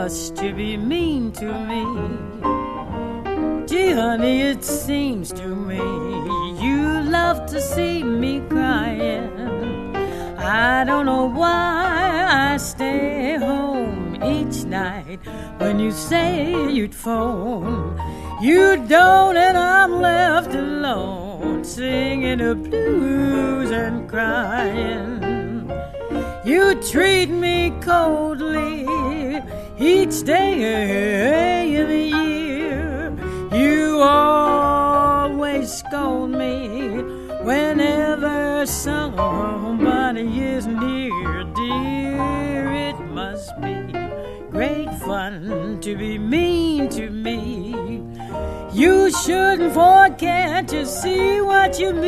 us to be mean to me. Gee, honey, it seems to me you love to see me crying. I don't know why I stay home each night when you say you'd phone. You don't, and I'm left alone singing the blues and crying. You treat me coldly each day of the year. You always scold me whenever somebody is near. Dear, it must be great fun to be mean to me. You shouldn't forget to see what you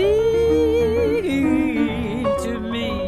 mean to me.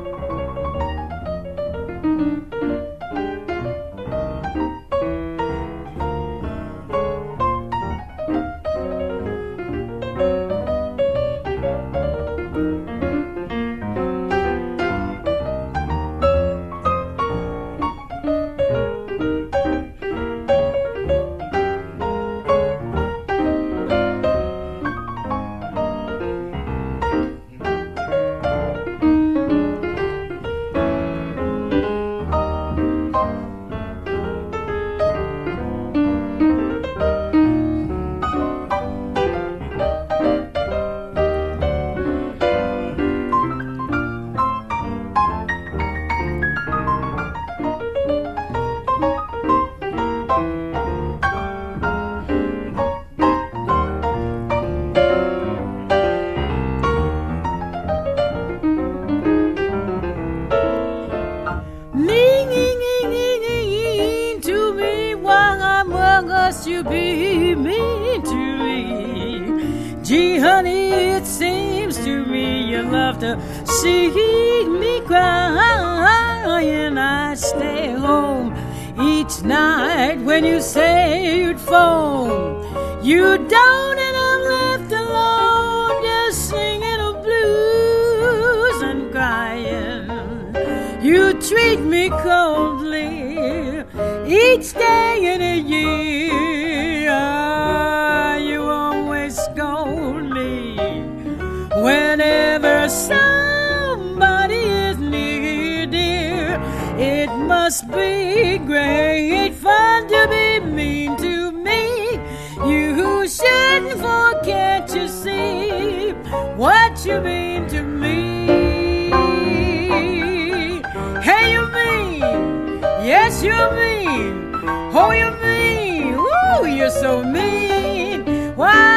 You be mean to me. Gee, honey, it seems to me you love to see me crying. I stay home each night when you say you'd phone. You don't, and I'm left alone just singing the blues and crying. You treat me coldly each day in a year. You always scold me whenever somebody is near, dear. It must be great fun to be mean to me. You shouldn't forget to see what you mean to me. Hey, you mean? Yes, you mean. Oh, you mean? Ooh, you're so mean. Why?